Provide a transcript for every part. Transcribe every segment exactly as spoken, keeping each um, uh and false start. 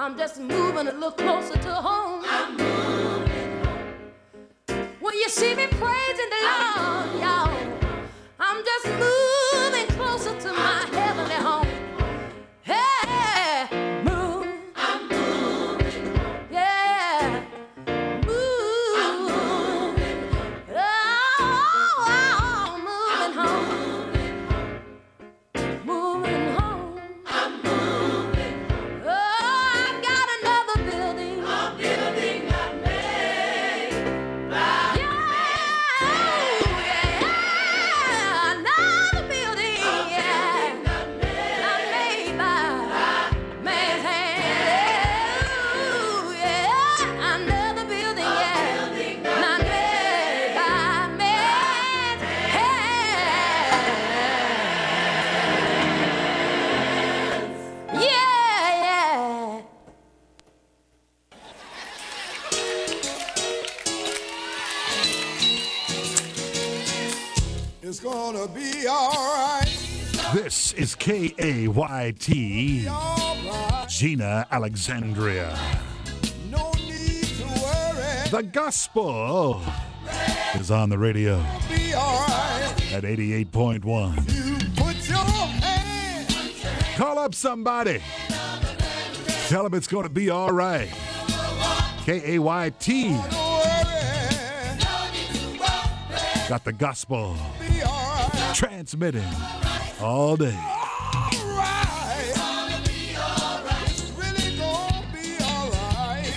I'm just moving a little closer to home. I'm moving home. When you see me praising the Lord, y'all, I'm just moving closer to my heavenly home. Hey, move. I'm moving home. Yeah. Move. I'm moving home. Oh, I'm moving home. Moving home. I'm moving home. Oh, I got another building. A building not made by yeah, yeah, another building. A yeah, building not made, not made by, by man's hand. Ooh, yeah, another building. A yeah, building not, not made by man's hand. Yeah, yeah. It's gonna be all right. This is K A Y T, All right. Gina Alexandria. No need to worry. The gospel is on the radio Be all right. at eighty-eight point one. You put your hand. Call up somebody. Tell them it's going to be all right. K A Y T Don't worry. got the gospel Be all right. transmitting all day. All right. It's really gonna be all right.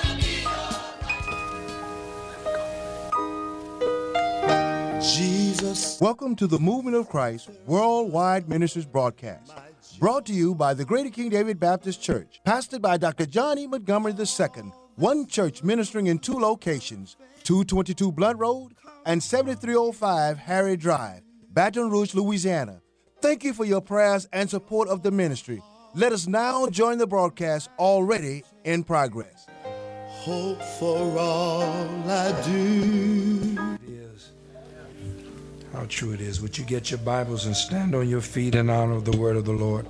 Jesus. Welcome to the Movement of Christ Worldwide Ministries broadcast, brought to you by the Greater King David Baptist Church, pastored by Doctor John E. Montgomery the Second, one church ministering in two locations, two twenty-two Blunt Road and seventy-three oh five Harry Drive, Baton Rouge, Louisiana. Thank you for your prayers and support of the ministry. Let us now join the broadcast already in progress. Hope for all I do. It is. How true it is. Would you get your Bibles and stand on your feet in honor of the word of the Lord?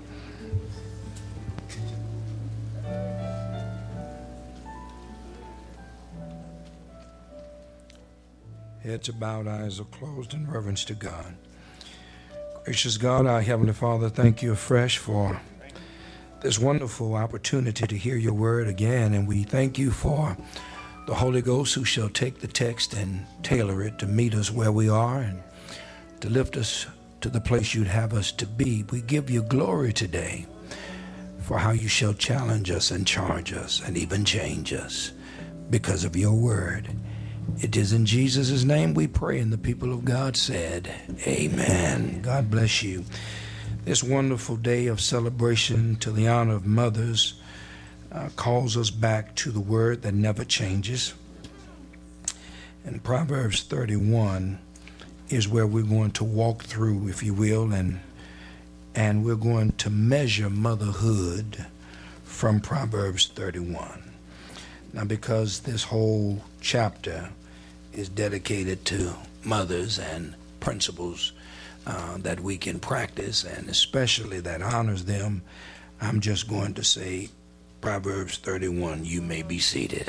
Heads are bowed, eyes are closed in reverence to God. Gracious God, our Heavenly Father, thank you afresh for this wonderful opportunity to hear your word again. And we thank you for the Holy Ghost who shall take the text and tailor it to meet us where we are and to lift us to the place you'd have us to be. We give you glory today for how you shall challenge us and charge us and even change us because of your word. It is in Jesus' name we pray, and the people of God said, amen. God bless you. This wonderful day of celebration to the honor of mothers uh, calls us back to the word that never changes. And Proverbs thirty-one is where we're going to walk through, if you will, and and we're going to measure motherhood from Proverbs thirty-one. Now, because this whole chapter is dedicated to mothers and principles uh, that we can practice, and especially that honors them, I'm just going to say Proverbs thirty-one, you may be seated.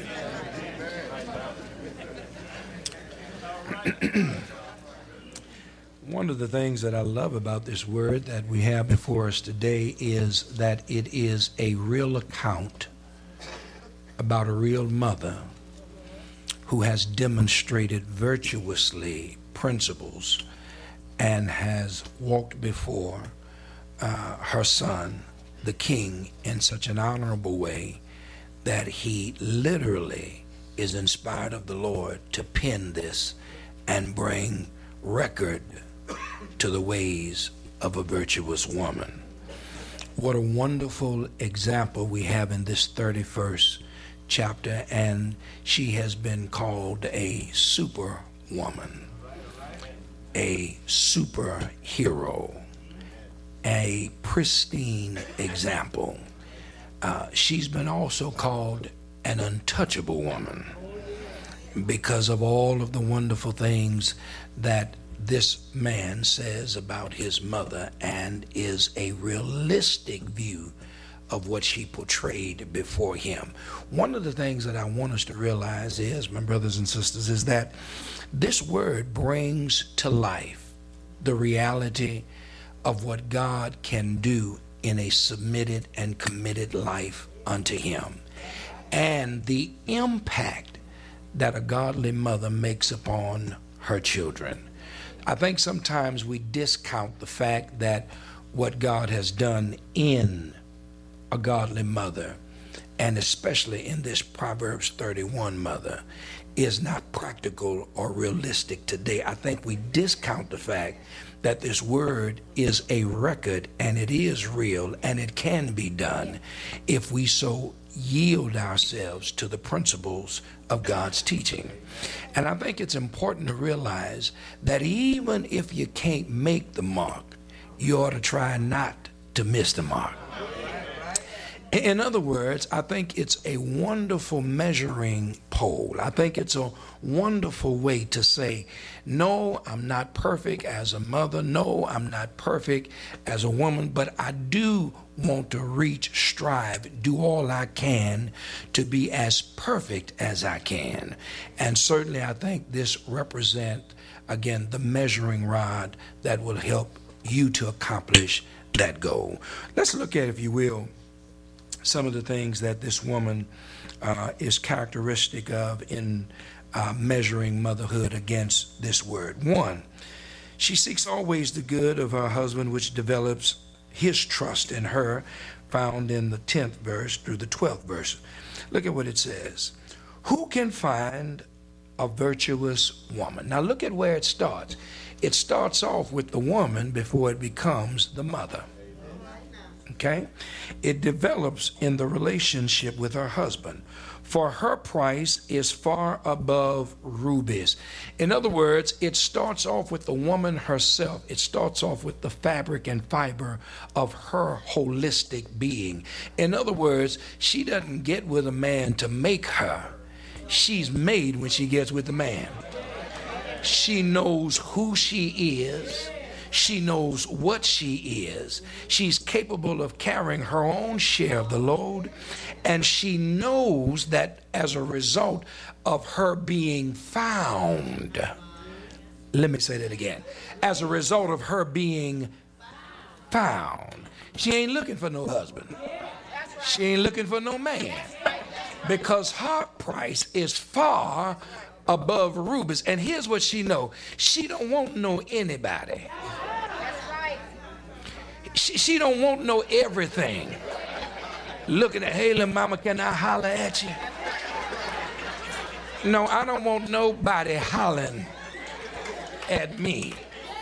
One of the things that I love about this word that we have before us today is that it is a real account about a real mother who has demonstrated virtuously principles and has walked before uh, her son, the king, in such an honorable way that he literally is inspired of the Lord to pen this and bring record to the ways of a virtuous woman. What a wonderful example we have in this thirty-first chapter, and she has been called a superwoman, a superhero, a pristine example. Uh, she's been also called an untouchable woman because of all of the wonderful things that this man says about his mother, and is a realistic view of what she portrayed before him. One of the things that I want us to realize is, my brothers and sisters, is that this word brings to life the reality of what God can do in a submitted and committed life unto him, and the impact that a godly mother makes upon her children. I think sometimes we discount the fact that what God has done in a godly mother, and especially in this Proverbs thirty-one mother, is not practical or realistic today. I think we discount the fact that this word is a record, and it is real, and it can be done if we so yield ourselves to the principles of God's teaching. And I think it's important to realize that even if you can't make the mark, you ought to try not to miss the mark. In other words, I think it's a wonderful measuring pole. I think it's a wonderful way to say, no, I'm not perfect as a mother. No, I'm not perfect as a woman, but I do want to reach, strive, do all I can to be as perfect as I can. And certainly I think this represents, again, the measuring rod that will help you to accomplish that goal. Let's look at, if you will, some of the things that this woman uh, is characteristic of in uh, measuring motherhood against this word. One, she seeks always the good of her husband, which develops his trust in her, found in the tenth verse through the twelfth verse. Look at what it says. Who can find a virtuous woman? Now look at where it starts. It starts off with the woman before it becomes the mother. Okay? It develops in the relationship with her husband. For her price is far above rubies. In other words, it starts off with the woman herself. It starts off with the fabric and fiber of her holistic being. In other words, she doesn't get with a man to make her. She's made when she gets with the man. She knows who she is. She knows what she is. She's capable of carrying her own share of the load. And she knows that as a result of her being found, let me say that again. As a result of her being found, she ain't looking for no husband. She ain't looking for no man. Because her price is far above rubies. And here's what she know. She don't want no anybody. She, she don't want no everything. Looking at, hey, little mama, can I holler at you? No, I don't want nobody hollering at me.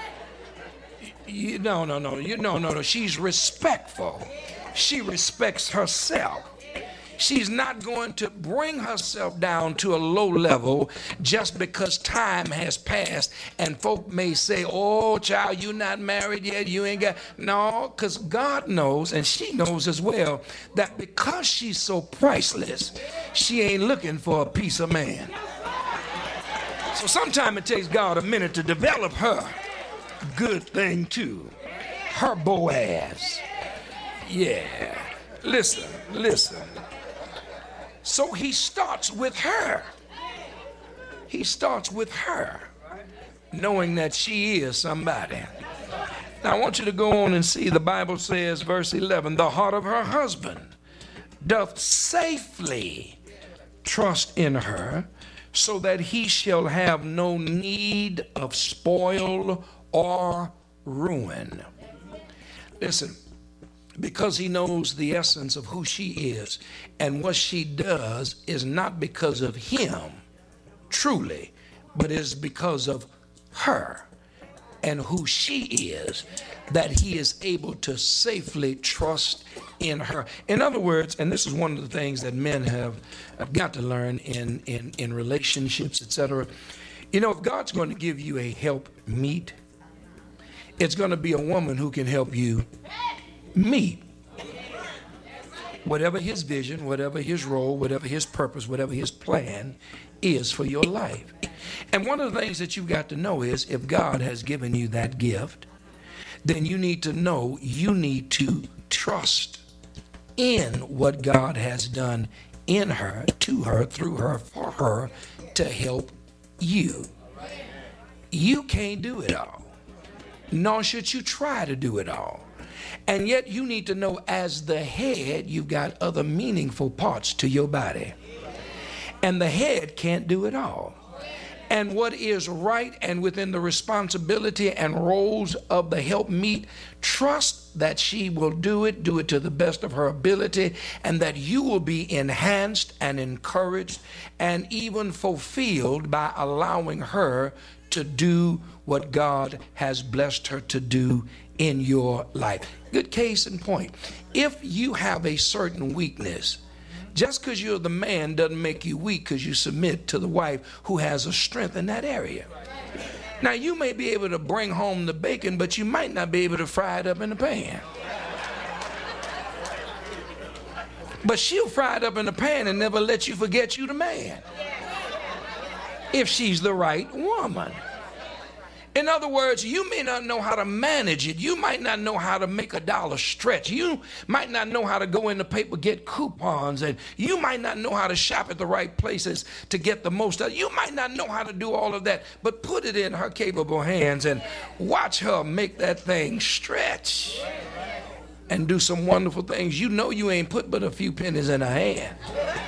You, no, no, no, you, no, no, no. She's respectful. She respects herself. She's not going to bring herself down to a low level just because time has passed and folk may say, oh, child, you not married yet, you ain't got, no, because God knows and she knows as well that because she's so priceless, she ain't looking for a piece of man. So sometimes it takes God a minute to develop her good thing too, her Boaz. Yeah, listen, listen. So he starts with her. He starts with her, knowing that she is somebody. Now I want you to go on and see, the Bible says, verse eleven, the heart of her husband doth safely trust in her, so that he shall have no need of spoil or ruin. Listen. Because he knows the essence of who she is, and what she does is not because of him, truly, but is because of her and who she is, that he is able to safely trust in her. In other words, and this is one of the things that men have, have got to learn in, in, in relationships, et cetera. You know, if God's going to give you a help meet, it's going to be a woman who can help you meet whatever his vision, whatever his role, whatever his purpose, whatever his plan is for your life. And one of the things that you've got to know is, if God has given you that gift, then you need to know you need to trust in what God has done in her, to her, through her, for her, to help you. You can't do it all, nor should you try to do it all. And yet you need to know, as the head, you've got other meaningful parts to your body. And the head can't do it all. And what is right and within the responsibility and roles of the helpmeet, trust that she will do it, do it to the best of her ability, and that you will be enhanced and encouraged and even fulfilled by allowing her to do what God has blessed her to do in your life. Good case in point. If you have a certain weakness, just because you're the man doesn't make you weak, because you submit to the wife who has a strength in that area. Now, you may be able to bring home the bacon, but you might not be able to fry it up in the pan. But she'll fry it up in the pan and never let you forget you the man, if she's the right woman. In other words, you may not know how to manage it. You might not know how to make a dollar stretch. You might not know how to go in the paper, get coupons, and you might not know how to shop at the right places to get the most out. You might not know how to do all of that, but put it in her capable hands and watch her make that thing stretch and do some wonderful things. You know you ain't put but a few pennies in her hand.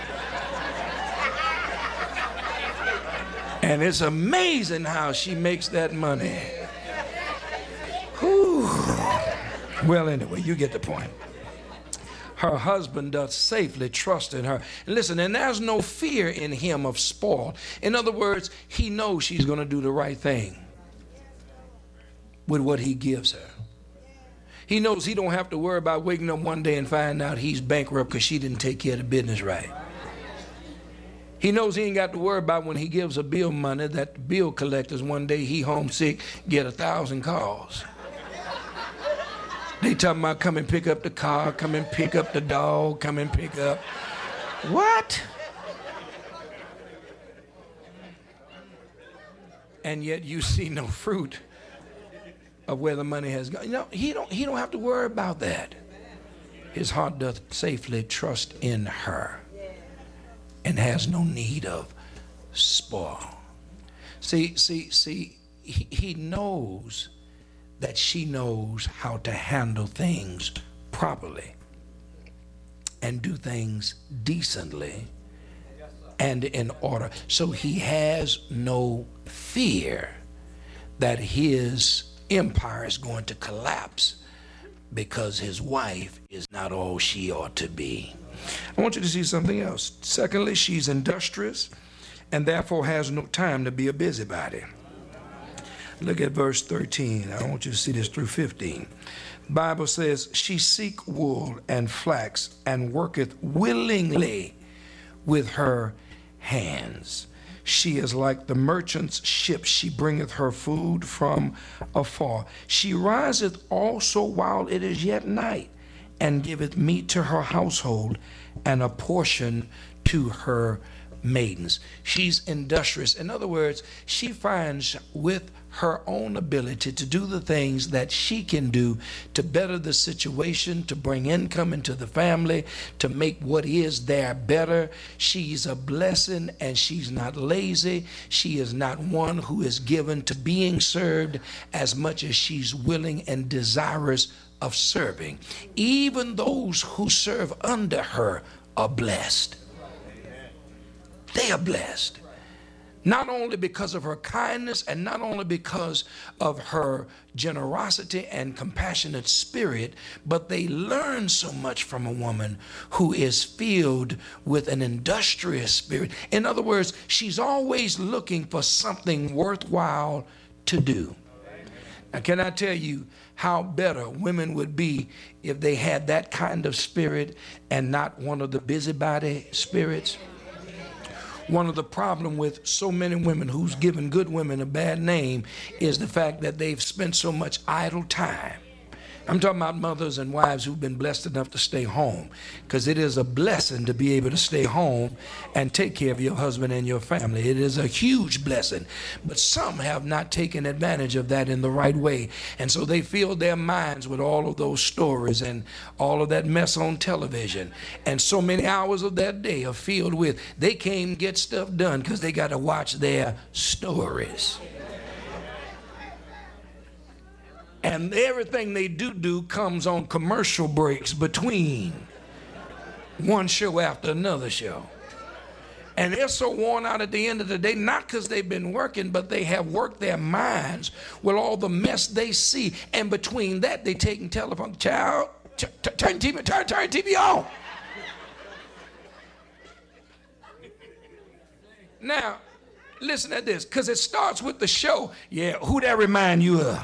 And it's amazing how she makes that money. Whew. Well, anyway, you get the point. Her husband doth safely trust in her. And listen, and there's no fear in him of spoil. In other words, he knows she's going to do the right thing with what he gives her. He knows he don't have to worry about waking up one day and find out he's bankrupt because she didn't take care of the business right. He knows he ain't got to worry about when he gives a bill money that the bill collectors one day he homesick get a thousand calls. They talking about come and pick up the car, come and pick up the dog, come and pick up. What? And yet you see no fruit of where the money has gone. You know, he don't, he don't have to worry about that. His heart doth safely trust in her, and has no need of spoil. See, see, see, he, he knows that she knows how to handle things properly and do things decently and in order. So he has no fear that his empire is going to collapse because his wife is not all she ought to be. I want you to see something else. Secondly, she's industrious and therefore has no time to be a busybody. Look at verse thirteen. I want you to see this through fifteen. The Bible says, she seek wool and flax and worketh willingly with her hands. She is like the merchant's ship. She bringeth her food from afar. She riseth also while it is yet night, and giveth meat to her household and a portion to her maidens. She's industrious. In other words, she finds with her own ability to do the things that she can do to better the situation, to bring income into the family, to make what is there better. She's a blessing, and she's not lazy. She is not one who is given to being served as much as she's willing and desirous of serving. Even those who serve under her are blessed. They are blessed. Not only because of her kindness and not only because of her generosity and compassionate spirit, but they learn so much from a woman who is filled with an industrious spirit. In other words, she's always looking for something worthwhile to do. Now, can I tell you how better women would be if they had that kind of spirit and not one of the busybody spirits? One of the problem with so many women who's given good women a bad name is the fact that they've spent so much idle time I'm talking about mothers and wives who've been blessed enough to stay home, because it is a blessing to be able to stay home and take care of your husband and your family. It is a huge blessing, but some have not taken advantage of that in the right way, and so they fill their minds with all of those stories and all of that mess on television, and so many hours of their day are filled with they can't get stuff done because they got to watch their stories. And everything they do do comes on commercial breaks between one show after another show. And they're so worn out at the end of the day, not because they've been working, but they have worked their minds with all the mess they see. And between that, they taking telephone, child, t- t- turn T V, turn, turn T V on. Now, listen to this, because it starts with the show. Yeah, who that remind you of?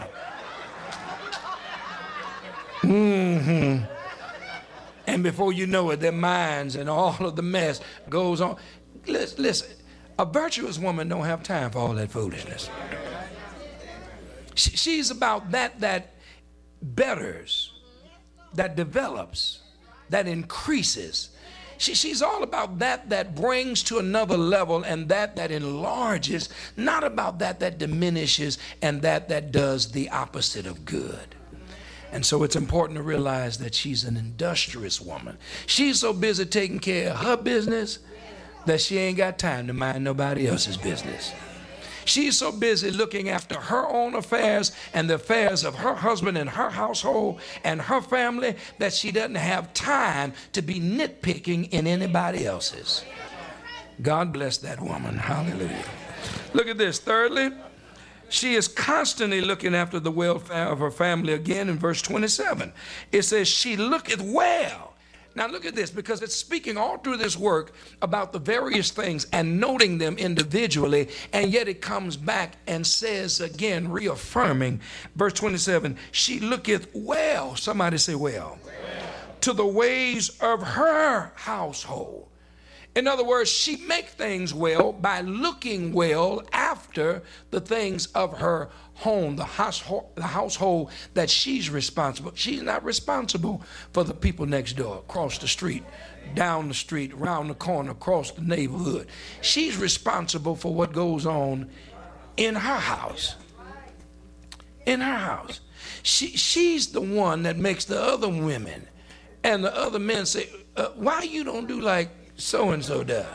Mm-hmm. And before you know it, their minds and all of the mess goes on. Listen, listen, a virtuous woman don't have time for all that foolishness. She, she's about that that betters, that develops, that increases. She, she's all about that that brings to another level, and that that enlarges, not about that that diminishes and that that does the opposite of good. And so it's important to realize that she's an industrious woman. She's so busy taking care of her business that she ain't got time to mind nobody else's business. She's so busy looking after her own affairs and the affairs of her husband and her household and her family that she doesn't have time to be nitpicking in anybody else's. God bless that woman. Hallelujah. Look at this. Thirdly, she is constantly looking after the welfare of her family. Again, in verse twenty-seven, it says, she looketh well. Now look at this, because it's speaking all through this work about the various things and noting them individually, and yet it comes back and says again, reaffirming, verse twenty-seven, she looketh well, somebody say well, well, to the ways of her household. In other words, she makes things well by looking well after the things of her home, the household, the household that she's responsible. She's not responsible for the people next door, across the street, down the street, around the corner, across the neighborhood. She's responsible for what goes on in her house. In her house. She, she's the one that makes the other women and the other men say, uh, why you don't do like so-and-so does?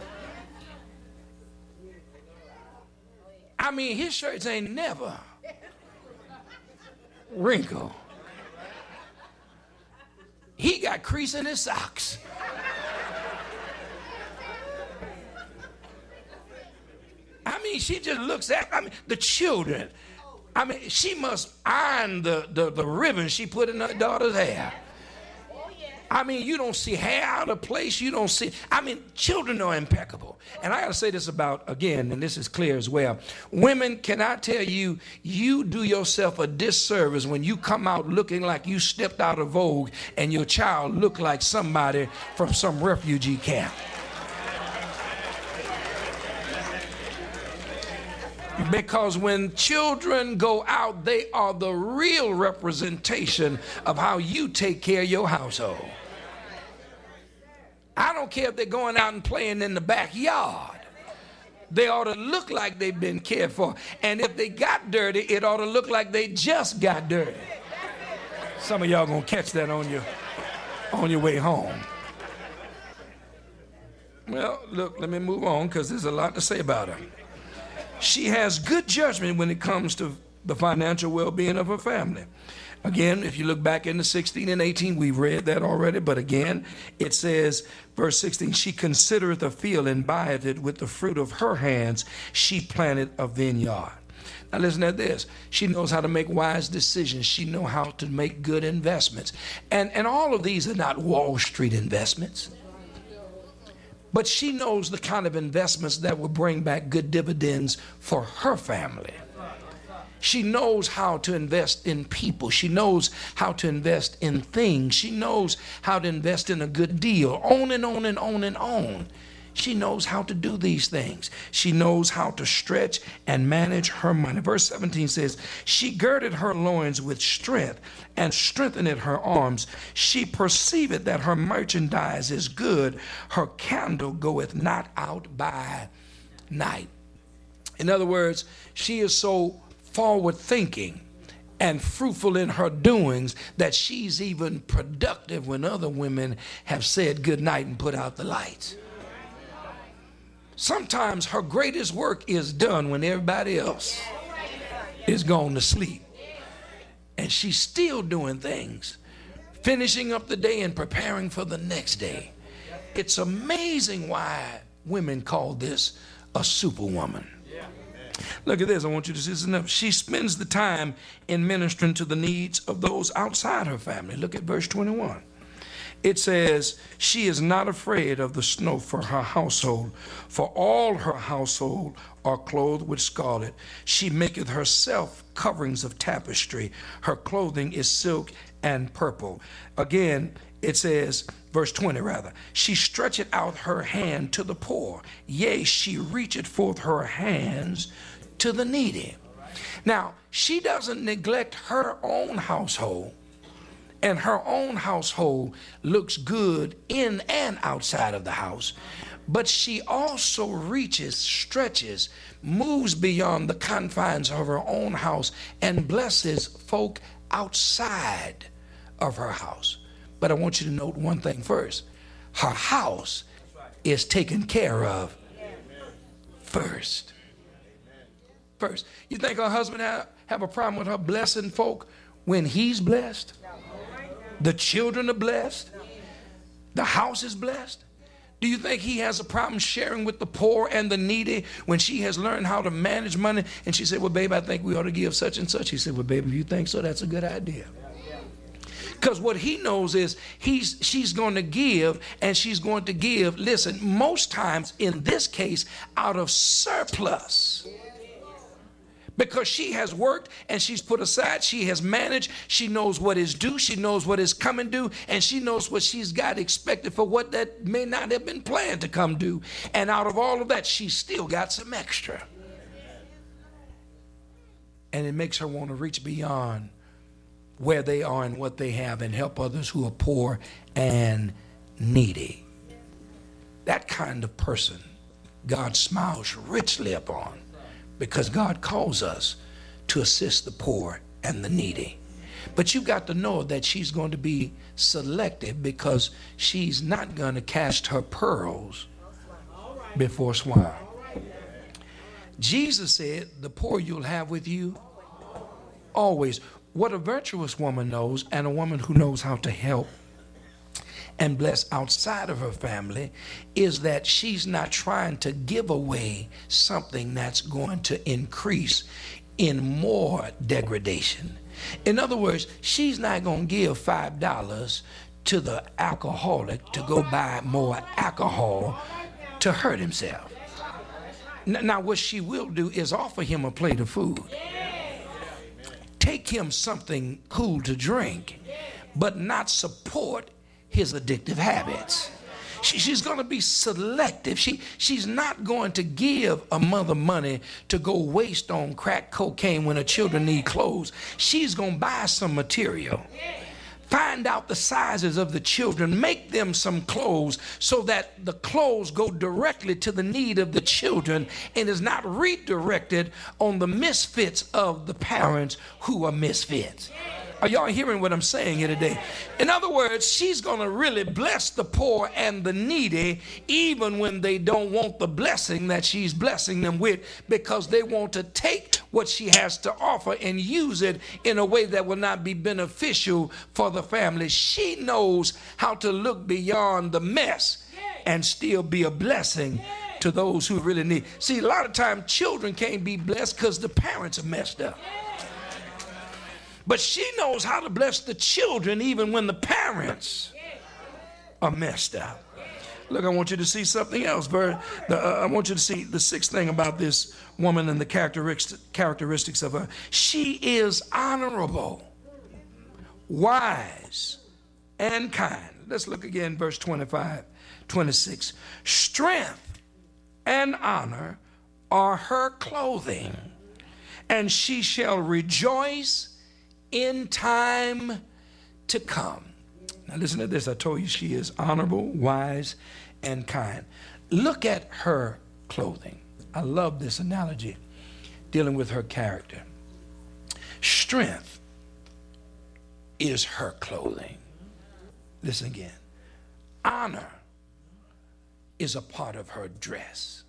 I mean, his shirts ain't never wrinkled. He got crease in his socks. I mean, she just looks at, I mean, the children. I mean, she must iron the, the, the ribbon she put in her daughter's hair. I mean, you don't see hair out of place. You don't see, I mean, children are impeccable. And I got to say this about, again, and this is clear as well. Women, can I tell you, you do yourself a disservice when you come out looking like you stepped out of Vogue and your child looked like somebody from some refugee camp. Because when children go out, they are the real representation of how you take care of your household. I don't care if they're going out and playing in the backyard. They ought to look like they've been cared for. And if they got dirty, it ought to look like they just got dirty. Some of y'all gonna catch that on your, on your way home. Well, look, let me move on, because there's a lot to say about her. She has good judgment when it comes to the financial well-being of her family. Again, if you look back into sixteen and eighteen, we've read that already, but again, it says, verse sixteen, she considereth a field and buyeth it, with the fruit of her hands she planted a vineyard. Now listen to this. She knows how to make wise decisions. She knows how to make good investments. And, and all of these are not Wall Street investments. But she knows the kind of investments that will bring back good dividends for her family. She knows how to invest in people. She knows how to invest in things. She knows how to invest in a good deal. On and on and on and on. She knows how to do these things. She knows how to stretch and manage her money. Verse seventeen says, she girded her loins with strength and strengthened her arms. She perceiveth that her merchandise is good. Her candle goeth not out by night. In other words, she is so forward thinking and fruitful in her doings that she's even productive when other women have said good night and put out the lights. Sometimes her greatest work is done when everybody else is gone to sleep. And she's still doing things, finishing up the day and preparing for the next day. It's amazing why women call this a superwoman. Look at this. I want you to see this enough. She spends the time in ministering to the needs of those outside her family. Look at verse twenty-one. It says, she is not afraid of the snow for her household, for all her household are clothed with scarlet. She maketh herself coverings of tapestry. Her clothing is silk and purple. Again, it says, verse twenty rather, she stretcheth out her hand to the poor. Yea, she reacheth forth her hands to the needy. Now, she doesn't neglect her own household. And her own household looks good in and outside of the house. But she also reaches, stretches, moves beyond the confines of her own house and blesses folk outside of her house. But I want you to note one thing first. Her house is taken care of first. First. You think her husband have, have a problem with her blessing folk when he's blessed? The children are blessed. The house is blessed. Do you think he has a problem sharing with the poor and the needy when she has learned how to manage money? And she said, well, babe, I think we ought to give such and such. He said, well, babe, if you think so, that's a good idea. Because what he knows is he's she's going to give, and she's going to give, listen, most times in this case, out of surplus. Because she has worked and she's put aside, she has managed, she knows what is due, she knows what is coming due, and she knows what she's got expected for what that may not have been planned to come due. And out of all of that, she's still got some extra. And it makes her want to reach beyond where they are and what they have and help others who are poor and needy. That kind of person God smiles richly upon, because God calls us to assist the poor and the needy. But you got to know that she's going to be selective, because she's not going to cast her pearls before swine. Jesus said, the poor you'll have with you always. What a virtuous woman knows, and a woman who knows how to help and bless outside of her family, is that she's not trying to give away something that's going to increase in more degradation. In other words, she's not going to give five dollars to the alcoholic to go buy more alcohol to hurt himself. Now, what she will do is offer him a plate of food, take him something cool to drink, but not support his addictive habits. She, she's going to be selective. She, she's not going to give a mother money to go waste on crack cocaine when her children need clothes. She's going to buy some material, find out the sizes of the children, make them some clothes so that the clothes go directly to the need of the children and is not redirected on the misfits of the parents who are misfits. Are y'all hearing what I'm saying here today? In other words, she's going to really bless the poor and the needy, even when they don't want the blessing that she's blessing them with, because they want to take what she has to offer and use it in a way that will not be beneficial for the family. She knows how to look beyond the mess and still be a blessing to those who really need. See, a lot of times children can't be blessed because the parents are messed up. But she knows how to bless the children even when the parents are messed up. Look, I want you to see something else. The, uh, I want you to see the sixth thing about this woman and the characteristics of her. She is honorable, wise, and kind. Let's look again, verse twenty-five, twenty-six. Strength and honor are her clothing, and she shall rejoice in time to come. Now listen to this. I told you she is honorable, wise, and kind. Look at her clothing. I love this analogy dealing with her character. Strength is her clothing. Listen again. Honor is a part of her dress.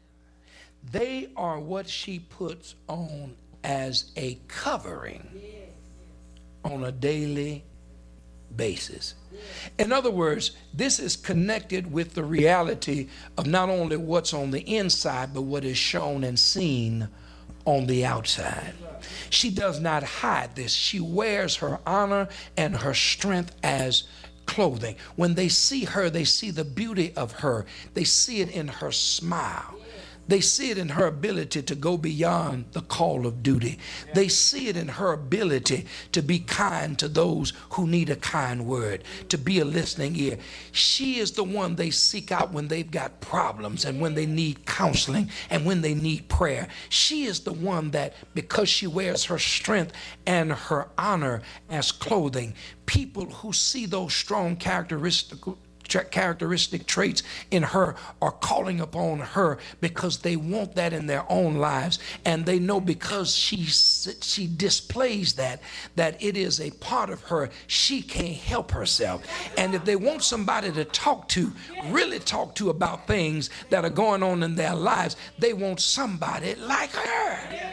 They are what she puts on as a covering on a daily basis. In other words, this is connected with the reality of not only what's on the inside, but what is shown and seen on the outside. She does not hide this. She wears her honor and her strength as clothing. When they see her, they see the beauty of her. They see it in her smile. They see it in her ability to go beyond the call of duty. They see it in her ability to be kind to those who need a kind word, to be a listening ear. She is the one they seek out when they've got problems and when they need counseling and when they need prayer. She is the one that, because she wears her strength and her honor as clothing, people who see those strong characteristics characteristic traits in her are calling upon her because they want that in their own lives, and they know because she she displays that that it is a part of her. She can't help herself, and if they want somebody to talk to, really talk to about things that are going on in their lives, they want somebody like her.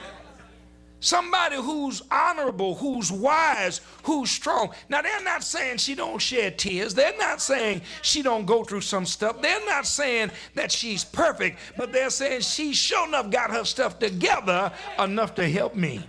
Somebody who's honorable, who's wise, who's strong. Now, they're not saying she don't shed tears. They're not saying she don't go through some stuff. They're not saying that she's perfect, but they're saying she sure enough got her stuff together enough to help me.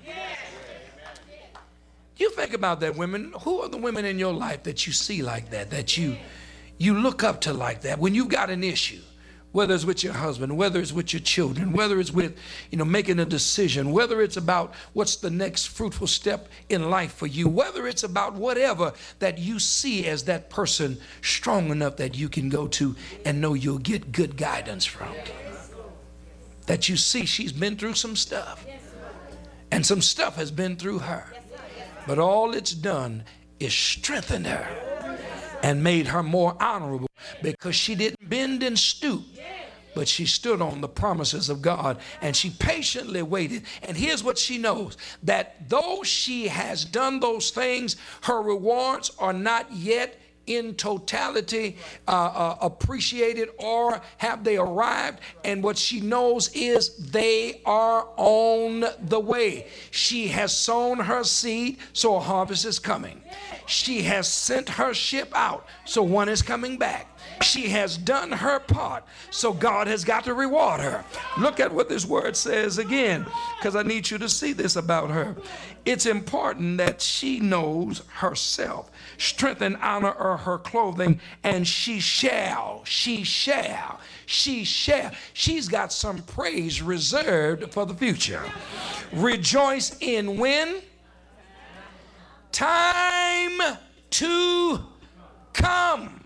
You think about that, women. Who are the women in your life that you see like that, that you, you look up to like that when you've got an issue? Whether it's with your husband, whether it's with your children, whether it's with, you know, making a decision, whether it's about what's the next fruitful step in life for you, whether it's about whatever that you see as that person strong enough that you can go to and know you'll get good guidance from. That you see she's been through some stuff, and some stuff has been through her, but all it's done is strengthen her and made her more honorable, because she didn't bend and stoop, but she stood on the promises of God, and she patiently waited. And here's what she knows, that though she has done those things, her rewards are not yet in totality uh, uh, appreciated, or have they arrived. And what she knows is they are on the way. She has sown her seed, so a harvest is coming. She has sent her ship out, so one is coming back. She has done her part, so God has got to reward her. Look at what this word says again, because I need you to see this about her. It's important that she knows herself. Strength and honor are her clothing, and she shall, she shall, she shall. She's got some praise reserved for the future. Rejoice in when? Time to come.